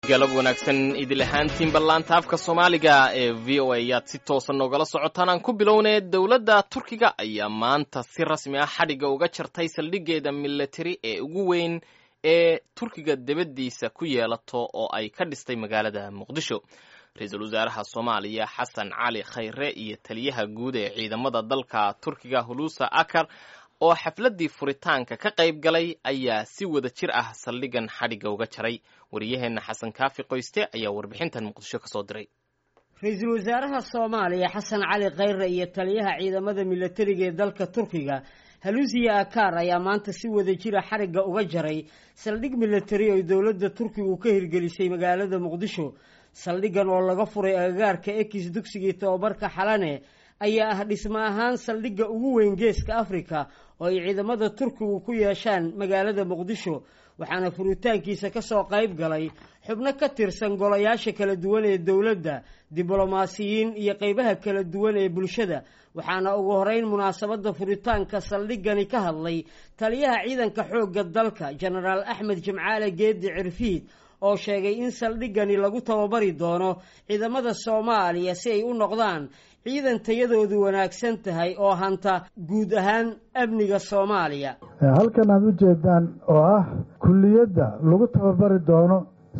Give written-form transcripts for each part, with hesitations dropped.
galab wanaagsan idil ahaantiin ballaanta afka Soomaaliga ee VOA aad si toosan nogala socotaan aan ku bilownay dawladda Turkiga ayaa maanta si rasmi ah xadhiga uga jartay saldhigeeda military ee ugu weyn ee Turkiga dibadiisa ku yeelato oo ay ka dhistay magaalada Muqdisho. Ra'iisul Wasaaraha Soomaaliya Xasan Cali Khayre iyo taliyaha guud ee ciidamada dalka Turkiga Hulusi Akar oo xafladii furitaanka ka qayb galay ayaa si wada jir ah saldhigan xadhiga uga jaray. Wariyaheena Xasan Kaafi Qoyste ayaa warbixintan Muqdisho ka soo diray. Ra'iisul Wasaaraha Soomaaliya Xasan Cali Khayre iyo taliyaha ciidamada militariga ee dalka Turkiga Hulusi Akar ayaa maanta si wada jir ah xadhiga uga jaray saldhig militari oo dawladda Turkiga ka hirgelisay magaalada Muqdisho. Saldhigan oo laga furay agagaarka Ekis dugsiga tababarka Xalane ayaa ah dhismo ahaan saldhigga ugu weyn geeska Afrika oo ay ciidamada Turkiga ku yeeshaan magaalada Muqdisho, waxaana furitaankiisa ka soo qayb galay xubno ka tirsan golayaasha kala duwan ee dawladda, diblomaasiyiin iyo qaybaha kala duwan ee bulshada. Waxaana ugu horeyn munaasabada furitaanka saldhigani ka hadlay taliyaha ciidanka xoogga dalka Generaal Axmed Jimcaale Geedi Cirfiid oo sheegay in saldhigani lagu tababari doono ciidamada Soomaaliya si ay u noqdaan ciidan tayadoodu wanaagsan tahay oo hanta guud ahaan amniga Soomaaliya. halkan aad u jeedaan oo ah kulliyadda lagu tababari doono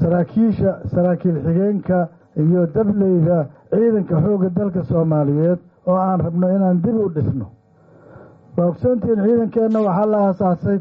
saraakiil xigeenka iyo dableyda ciidanka xoogga dalka Soomaaliyeed oo aan rabno inaan dib u dhisno. Ogsoontiin ciidankeena waxaa la aasaasay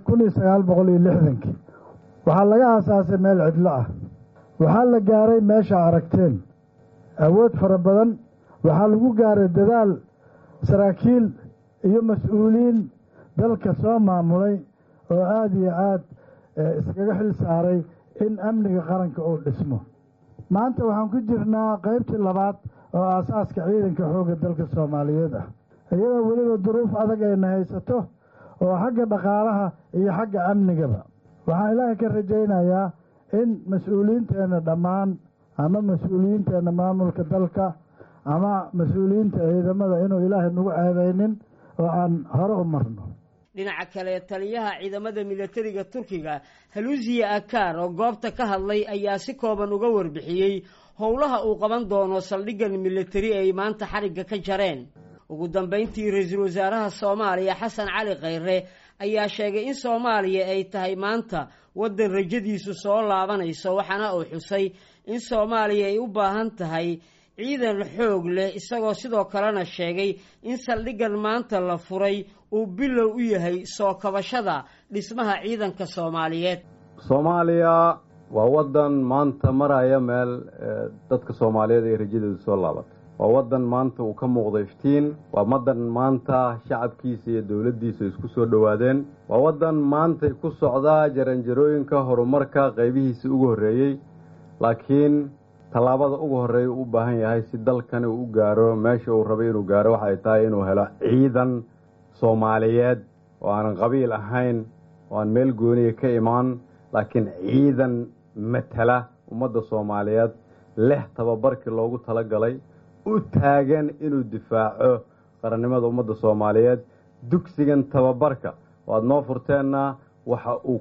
1960 waxaa laga aasaasay meel cidlo ah. waxaa la gaaray meesha aragteen awood fara badan. waxaa lagu gaaray dadaal saraakiil iyo mas'uuliyiin dalka soo maamulay oo aad iyo aad iskaga xil saaray in amniga qaranka uu dhismo. maanta waxaan ku jirnaa qaybtii labaad oo aasaaska ciidanka xoogga dalka Soomaaliyeed ah, iyadoo weliba duruuf adag ay haysato oo xagga dhaqaalaha iyo xagga amnigaba. waxaan ilaahay ka rajaynayaa in mas'uuliyiinteena dhammaan ama mas'uuliyiinteena maamulka dalka ama mas'uuliyiinta ciidamada inuu ilaahay nagu ceebeynin oo aan hore u marno. dhinaca kale taliyaha ciidamada militariga Turkiga Hulusi Akar oo goobta ka hadlay ayaa si kooban uga warbixiyay howlaha uu qaban doono saldhigan militari ay maanta xariga ka jareen. ugu dambeyntii ra'iisul wasaaraha Soomaaliya Xasan Cali Khayre ayaa sheegay in Soomaaliya ay tahay maanta wadan rajadiisu soo laabanayso, waxaana uu xusay in Soomaaliya ay u baahan tahay ciidan xoog leh, isagoo sidoo kalena sheegay in saldhigan maanta la furay uu bilow u yahay soo kabashada dhismaha ciidanka Soomaaliyeed. Soomaaliya waa wadan maanta maraya meel dadka Soomaaliyeed ay rajadoodu soo laabatay. waa wadan maanta uu ka muuqday iftiin. waa wadan maanta shacabkiisa iyo dawladdiisa isku soo dhawaadeen. waa wadan maanta ku socda jaranjarooyinka horumarka qaybihiisa ugu horeeyay, laakiin tallaabada ugu horeeya u baahan yahay si dalkan uu gaaro meesha uu rabo inuu gaaro waxay tahay inuu helo ciidan Soomaaliyeed oo aan qabiil ahayn, oo aan meel gooniya ka imaan, laakiin ciidan matala ummadda Soomaaliyeed, leh tababarkii loogu talagalay, u taagan inuu difaaco qarannimada ummadda Soomaaliyeed. dugsigan tababarka waad noo furteenna waxa uu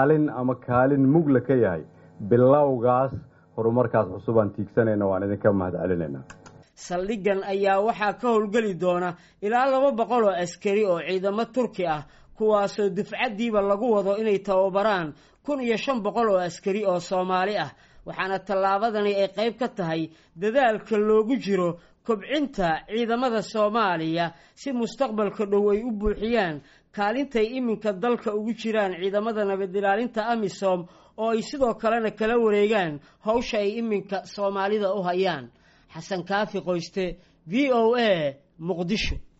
kaalin mugla ka yahay bilowgaas horumarkaas cusub aan tiigsanayna. waan idinka mahadcelinaynaa. saldhigan ayaa waxaa ka howlgeli doona ilaa 200 oo askari oo ciidamo Turki ah, kuwaasoo dufcadiiba lagu wado inay tababaraan 1500 oo askari oo Soomaali ah. waxaana tallaabadani ay qayb ka tahay dadaalka loogu jiro kobcinta ciidamada Soomaaliya si mustaqbalka dhow ay u buuxiyaan kaalintay iminka dalka ugu jiraan ciidamada nabad ilaalinta AMISOM oo ay sidoo kalena kala wareegaan hawsha ay iminka Soomaalida u hayaan. Xasan Kaafi Qoyste, VOA, Muqdisho.